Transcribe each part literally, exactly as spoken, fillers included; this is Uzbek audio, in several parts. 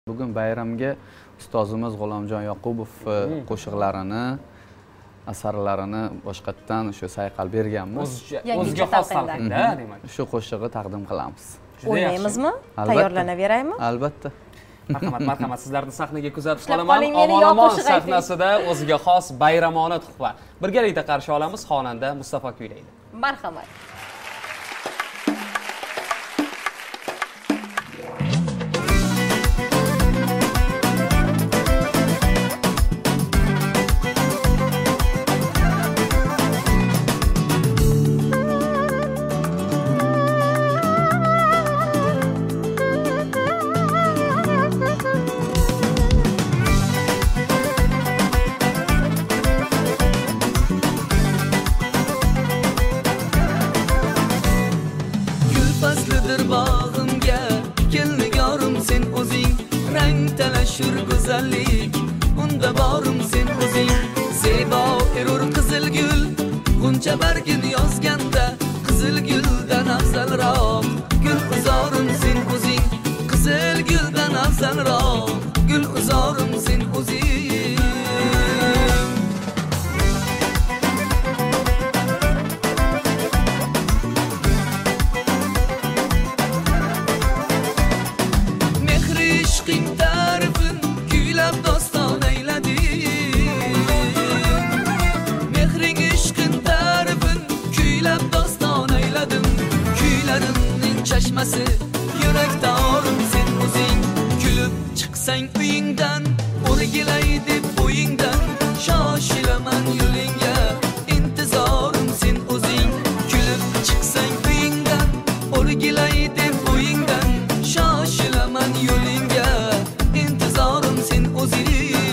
Bugun bayramga ustozimiz G'ulomjon Yoqubov qo'shiqlarini, asarlarini boshqatdan o'sha sayqal berganmiz. O'ziga xos talqinda, demak. Shu qo'shig'i taqdim qilamiz. O'ynaymizmi? Tayyorlanaveraymi? Albatta. Marhamat, marhamat, sizlarni sahnaga kuzatib qolaman. Omon-omon sahnasida o'ziga xos bayramona tuhfa. Birgalikda qarshi olamiz, xonanda Mustafa kuylaydi. Marhamat. Faslidir bağımga kelnigorim sen o'zing, rang talashur go'zallik unda borim sen o'zing. Zebo erur qizil gul g'uncha bargini yozganda qizil guldan afzalroq gul uzorim sen o'zing. Qizil guldan afzalroq gul uzorim sen o'zing. Ishqing tarifin kuylab doston ayladim. Mehring ishqin tarifin kuylab doston ayladim. Kuylarimning chashmasi yurakda orim sen o'zing. Kulib chiqsang uyingdan o'rgilay deb bo'yingdan shoshilaman yo'lingga intizorim sen o'zing. Kulib chiqsang uyingdan o'rgilay deb bo'yingdan shoshilaman yo'lingga intizorim sen o'zing.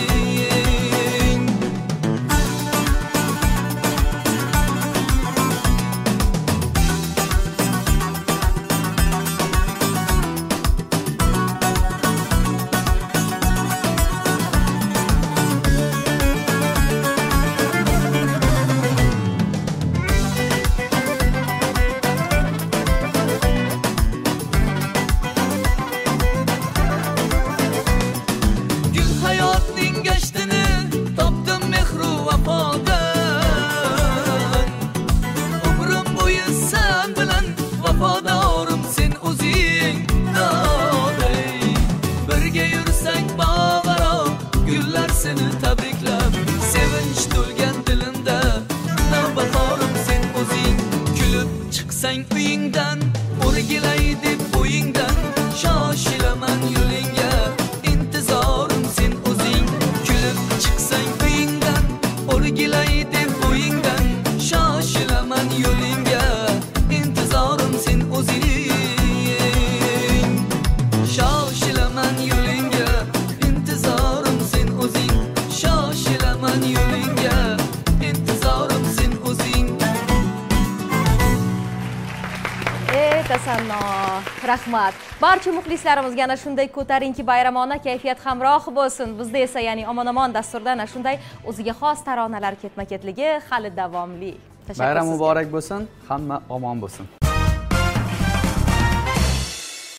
Vafadorim sen o'zing. Birga yursang bog'aro gullar seni tabriklab, sevinch to'lgan dilimda navbahorim sen o'zing. Kulib chiqsang uyingdan o'rgilay deb bo'yingdan shoshilaman yo'lingga intizorim sen o'zing. Kulib chiqsang uyingdan o'rgilay deb bo'yingdan shoshilaman yo'lingga intizorim sen o'zing. Shoshilaman yo'lingga intizorim sen o'zing. Shoshilaman yo'lingga intizorim sen o'zing. Ey tasanno, rahmat. Barcha muxlislarimizga ana shunday ko'tarinki bayramona kayfiyat hamroh bo'lsin. Bizda esa, ya'ni omon-omon dasturda ana shunday o'ziga xos taronalar ketma-ketligi hali davomli. Bayram muborak bo'lsin, hamma omon bo'lsin.